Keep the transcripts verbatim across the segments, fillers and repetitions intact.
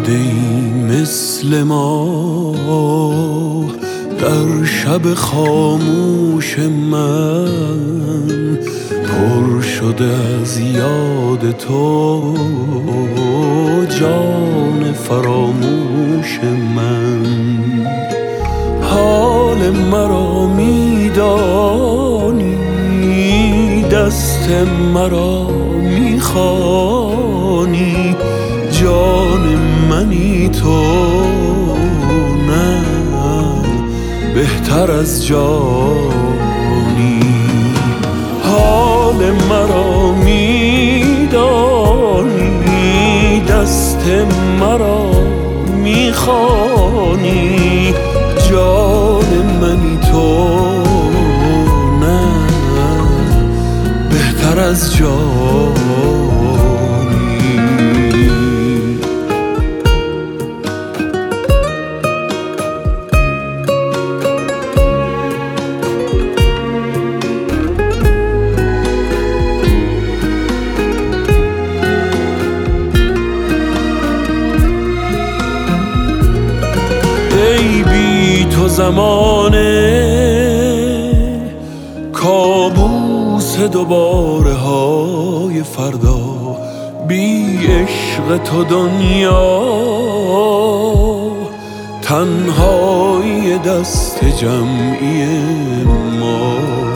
ای مثل ما در شب خاموش من، پر شده از یاد تو جان فراموش من. حال مرا میدانی، دست مرا میخوانی، جان منی تو، نه بهتر از جانی. حال مرا میدانی، دست مرا میخوانی، جان منی تو، نه بهتر از جانی. ای بی تو زمانه کابوس دوباره های فردا، بی عشق تو دنیا تنهایی دست جمعی ما.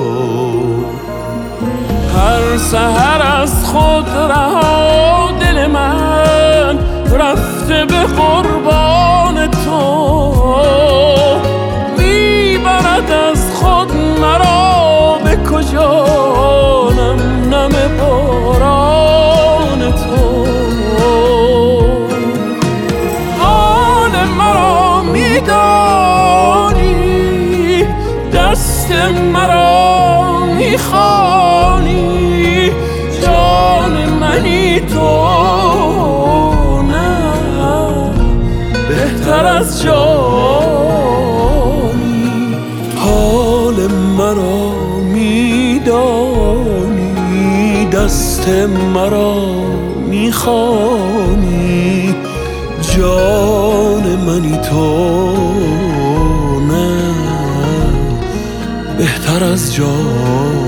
هر سحر از خود رها دل من رفته به قربان تو، میبرد از خود مرا به کجا نم نم باران تو. حال مرا میدانی، دست مرا میخوانی، جان منی تو، بهتر از جانی. حال مرا میدانی، دست مرا میخوانی، جان منی تو، نه بهتر از جانی.